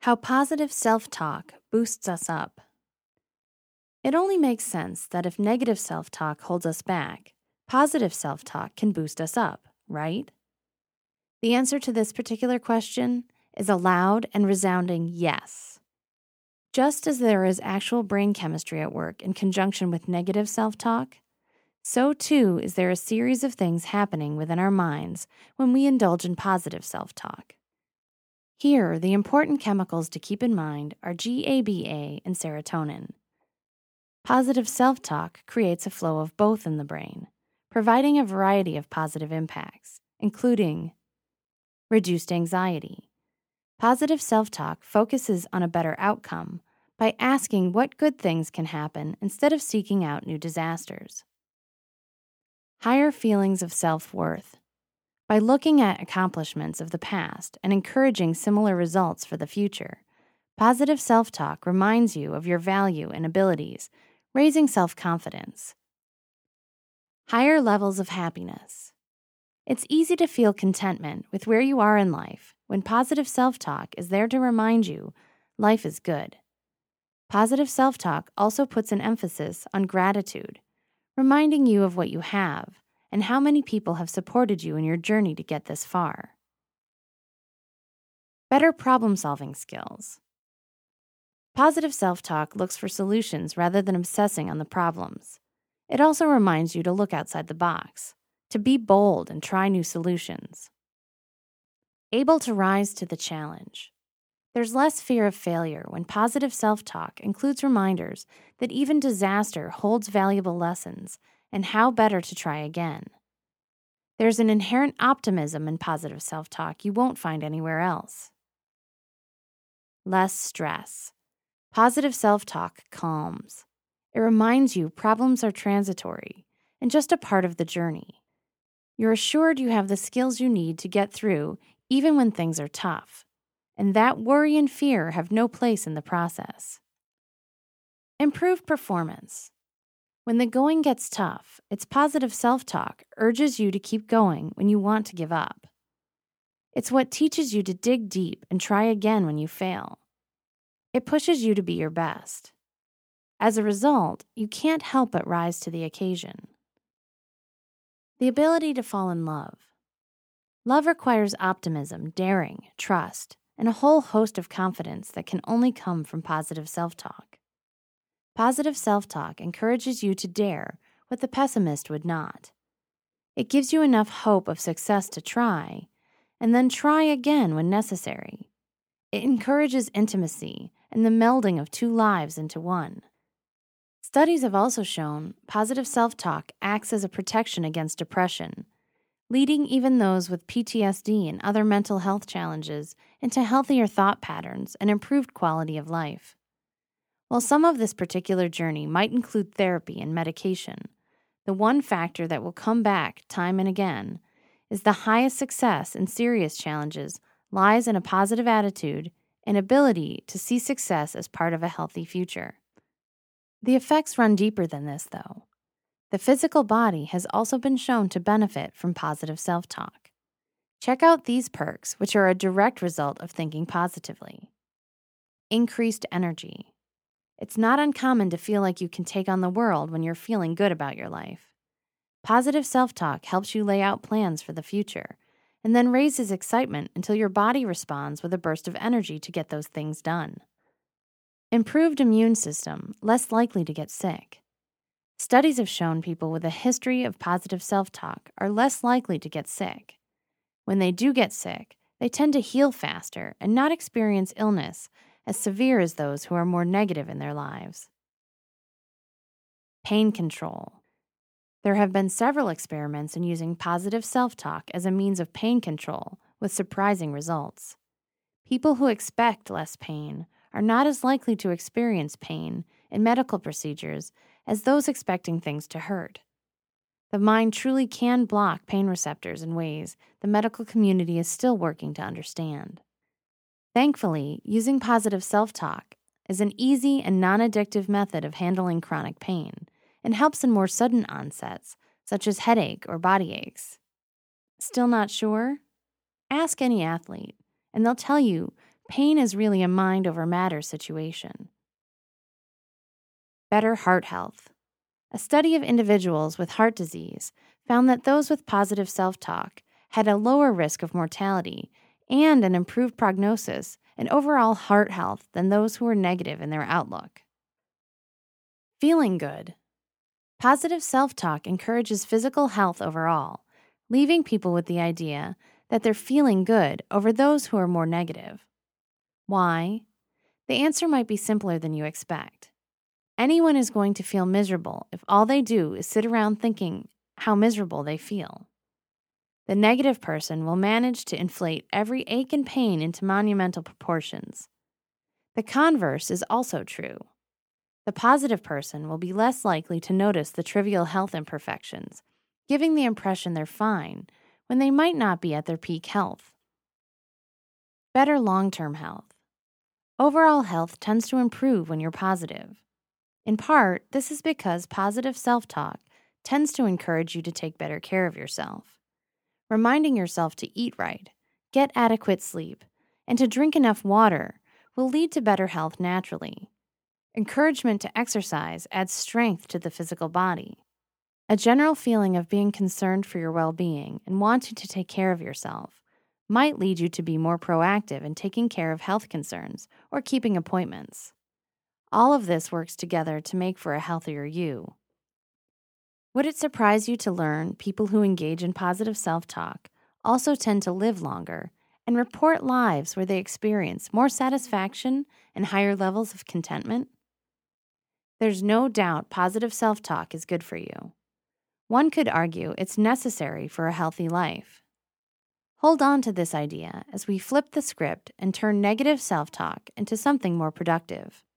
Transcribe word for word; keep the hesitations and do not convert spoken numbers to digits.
How positive self-talk boosts us up. It only makes sense that if negative self-talk holds us back, positive self-talk can boost us up, right? The answer to this particular question is a loud and resounding yes. Just as there is actual brain chemistry at work in conjunction with negative self-talk, so too is there a series of things happening within our minds when we indulge in positive self-talk. Here, the important chemicals to keep in mind are G A B A and serotonin. Positive self-talk creates a flow of both in the brain, providing a variety of positive impacts, including reduced anxiety. Positive self-talk focuses on a better outcome by asking what good things can happen instead of seeking out new disasters. Higher feelings of self-worth. By looking at accomplishments of the past and encouraging similar results for the future, positive self-talk reminds you of your value and abilities, raising self-confidence. Higher levels of happiness. It's easy to feel contentment with where you are in life when positive self-talk is there to remind you life is good. Positive self-talk also puts an emphasis on gratitude, reminding you of what you have and how many people have supported you in your journey to get this far. Better problem-solving skills. Positive self-talk looks for solutions rather than obsessing on the problems. It also reminds you to look outside the box, to be bold and try new solutions. Able to rise to the challenge. There's less fear of failure when positive self-talk includes reminders that even disaster holds valuable lessons and how better to try again. There's an inherent optimism in positive self-talk you won't find anywhere else. Less stress. Positive self-talk calms. It reminds you problems are transitory and just a part of the journey. You're assured you have the skills you need to get through even when things are tough, and that worry and fear have no place in the process. Improved performance. When the going gets tough, it's positive self-talk urges you to keep going when you want to give up. It's what teaches you to dig deep and try again when you fail. It pushes you to be your best. As a result, you can't help but rise to the occasion. The ability to fall in love. Love requires optimism, daring, trust, and a whole host of confidence that can only come from positive self-talk. Positive self-talk encourages you to dare what the pessimist would not. It gives you enough hope of success to try, and then try again when necessary. It encourages intimacy and the melding of two lives into one. Studies have also shown positive self-talk acts as a protection against depression, leading even those with P T S D and other mental health challenges into healthier thought patterns and improved quality of life. While some of this particular journey might include therapy and medication, the one factor that will come back time and again is the highest success in serious challenges lies in a positive attitude and ability to see success as part of a healthy future. The effects run deeper than this, though. The physical body has also been shown to benefit from positive self-talk. Check out these perks, which are a direct result of thinking positively. Increased energy. It's not uncommon to feel like you can take on the world when you're feeling good about your life. Positive self-talk helps you lay out plans for the future and then raises excitement until your body responds with a burst of energy to get those things done. Improved immune system, less likely to get sick. Studies have shown people with a history of positive self-talk are less likely to get sick. When they do get sick, they tend to heal faster and not experience illness as severe as those who are more negative in their lives. Pain control. There have been several experiments in using positive self-talk as a means of pain control with surprising results. People who expect less pain are not as likely to experience pain in medical procedures as those expecting things to hurt. The mind truly can block pain receptors in ways the medical community is still working to understand. Thankfully, using positive self-talk is an easy and non-addictive method of handling chronic pain and helps in more sudden onsets, such as headache or body aches. Still not sure? Ask any athlete, and they'll tell you pain is really a mind over matter situation. Better heart health. A study of individuals with heart disease found that those with positive self-talk had a lower risk of mortality and an improved prognosis and overall heart health than those who were negative in their outlook. Feeling good. Positive self-talk encourages physical health overall, leaving people with the idea that they're feeling good over those who are more negative. Why? The answer might be simpler than you expect. Anyone is going to feel miserable if all they do is sit around thinking how miserable they feel. The negative person will manage to inflate every ache and pain into monumental proportions. The converse is also true. The positive person will be less likely to notice the trivial health imperfections, giving the impression they're fine when they might not be at their peak health. Better long-term health. Overall health tends to improve when you're positive. In part, this is because positive self-talk tends to encourage you to take better care of yourself. Reminding yourself to eat right, get adequate sleep, and to drink enough water will lead to better health naturally. Encouragement to exercise adds strength to the physical body. A general feeling of being concerned for your well-being and wanting to take care of yourself might lead you to be more proactive in taking care of health concerns or keeping appointments. All of this works together to make for a healthier you. Would it surprise you to learn people who engage in positive self-talk also tend to live longer and report lives where they experience more satisfaction and higher levels of contentment? There's no doubt positive self-talk is good for you. One could argue it's necessary for a healthy life. Hold on to this idea as we flip the script and turn negative self-talk into something more productive.